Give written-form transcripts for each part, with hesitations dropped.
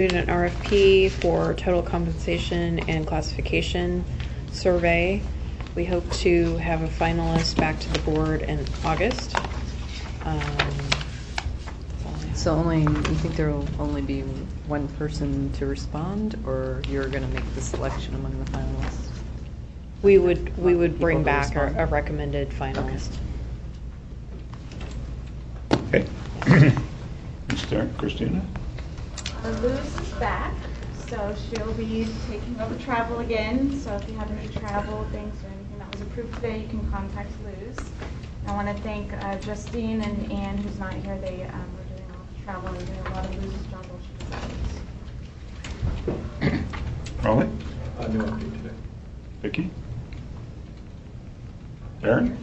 An RFP for total compensation and classification survey. We hope to have a finalist back to the board in August. So you think there will only be one person to respond, or you're going to make the selection among the finalists? We would bring back a recommended finalist. Okay. Mr. Christina? Luz is back, so she'll be taking over travel again. So if you have any travel things or anything that was approved today, you can contact Luz. I want to thank Justine and Ann, who's not here. They were doing all the travel and doing a lot of Luz's job while she was out. Raleigh? No update today. Vicki? Aaron?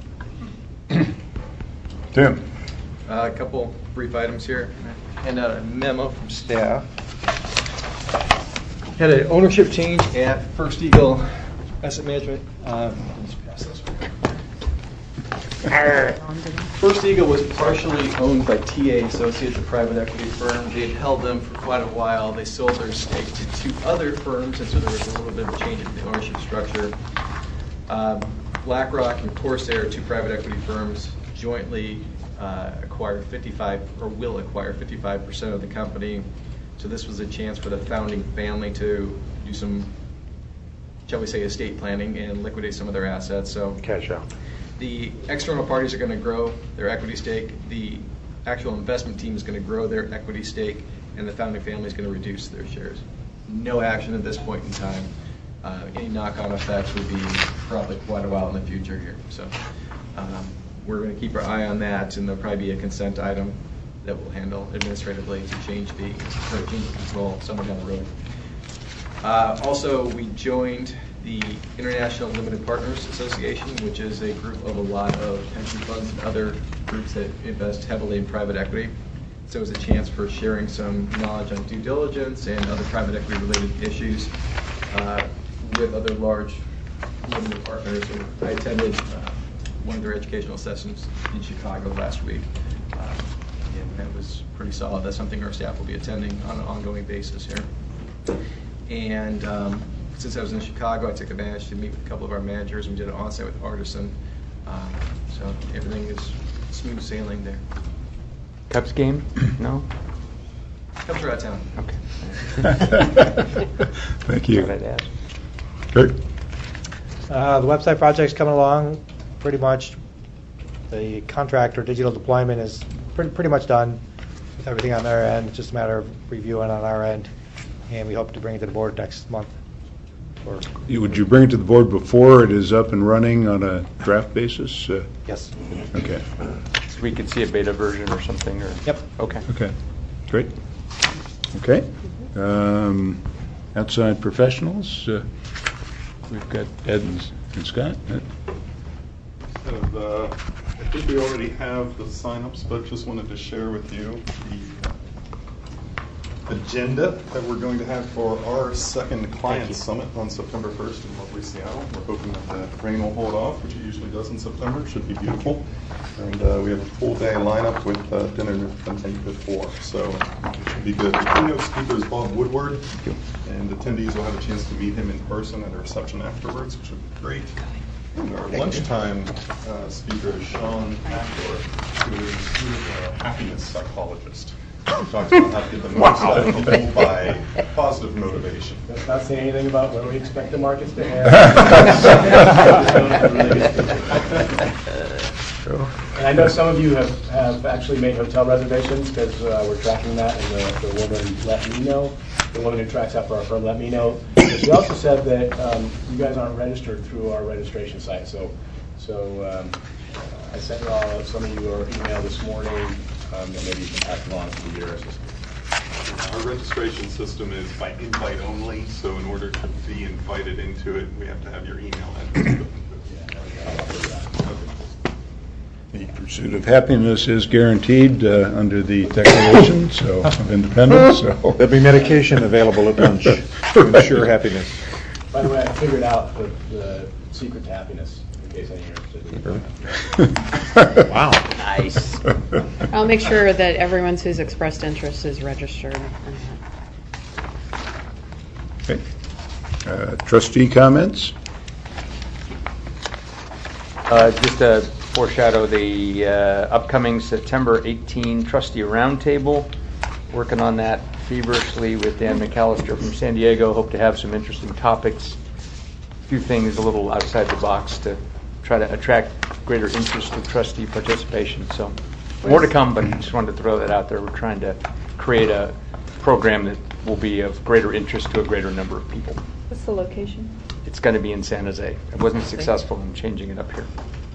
Tim? A couple brief items here. And a memo from staff. Had an ownership change at First Eagle Asset Management. First Eagle was partially owned by TA Associates, a private equity firm. They had held them for quite a while. They sold their stake to two other firms, and so there was a little bit of a change in the ownership structure. BlackRock and Corsair, two private equity firms, jointly will acquire 55% of the company. So this was a chance for the founding family to do some, shall we say, estate planning and liquidate some of their assets. So cash out. The external parties are going to grow their equity stake. The actual investment team is going to grow their equity stake, and the founding family is going to reduce their shares. No action at this point in time. Any knock-on effects would be probably quite a while in the future here. So we're going to keep our eye on that, and there'll probably be a consent item that we'll handle administratively to change the control somewhere down the road. Also, we joined the International Limited Partners Association, which is a group of a lot of pension funds and other groups that invest heavily in private equity. So it was a chance for sharing some knowledge on due diligence and other private equity related issues with other large limited partners. I attended one of their educational sessions in Chicago last week. And that was pretty solid. That's something our staff will be attending on an ongoing basis here. And since I was in Chicago, I took advantage to meet with a couple of our managers. We did an on-site with Artisan. So everything is smooth sailing there. Cubs game? No? Cubs are out of town. Okay. Thank you. What I'd add. Kurt? The website project's coming along pretty much. The contract or digital deployment is pretty much done with everything on their end. It's just a matter of reviewing on our end, and we hope to bring it to the board next month. Would you bring it to the board before it is up and running on a draft basis? Yes. Okay. So we could see a beta version or something? Or Yep. Okay. Okay. Great. Okay. Outside professionals, we've got Ed and Scott. Ed? I think we already have the sign-ups, but just wanted to share with you the agenda that we're going to have for our second client summit on September 1st in lovely Seattle. We're hoping that the rain will hold off, which it usually does in September. It should be beautiful. And we have a full day lineup with dinner from 10 to 4. So it should be good. The keynote speaker is Bob Woodward, and attendees will have a chance to meet him in person at a reception afterwards, which would be great. And our lunchtime speaker is Sean Ackler, who is a happiness psychologist. He talks about how to get the most out of people by positive motivation. That's not saying anything about where we expect the markets to head. And I know some of you have actually made hotel reservations because we're tracking that, and the woman let me know. The woman who tracks that for our firm let me know. But she also said that you guys aren't registered through our registration site. So I sent you all some of your email this morning, and maybe you can pass it on to your assistant. Our registration system is by invite only, so in order to be invited into it, we have to have your email address. The pursuit of happiness is guaranteed under the Declaration of Independence. So. There'll be medication available at lunch to ensure happiness. By the way, I figured out the secret to happiness, in case any of you are interested. Wow. Nice. I'll make sure that everyone who's expressed interest is registered. Okay. Trustee comments? Just to foreshadow the upcoming September 18 trustee roundtable. Working on that feverishly with Dan McAllister from San Diego. Hope to have some interesting topics. A few things a little outside the box to try to attract greater interest of trustee participation. So more to come, but I just wanted to throw that out there. We're trying to create a program that will be of greater interest to a greater number of people. What's the location? It's going to be in San Jose. I wasn't successful in changing it up here.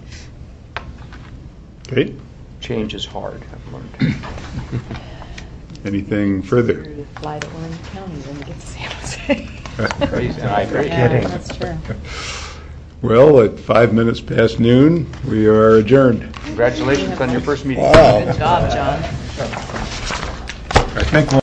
Okay. Change is hard, I've learned. Anything further? Better to fly to Orange County than to get to San Jose. Crazy, and I agree. Yeah, that's true. Well, at 5 minutes past noon, we are adjourned. Congratulations on your first meeting. Wow. Good job, John. I think